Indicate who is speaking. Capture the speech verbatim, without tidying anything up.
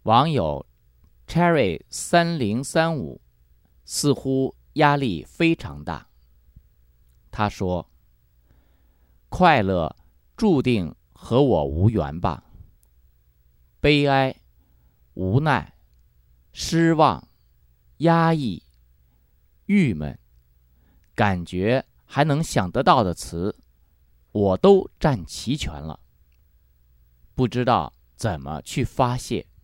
Speaker 1: 网友 Cherry 三零三五似乎压力非常大。他说：快乐注定和我无缘吧，悲哀、无奈、失望、压抑、郁闷，感觉还能想得到的词，我都占齐全了，不知道怎么去发泄。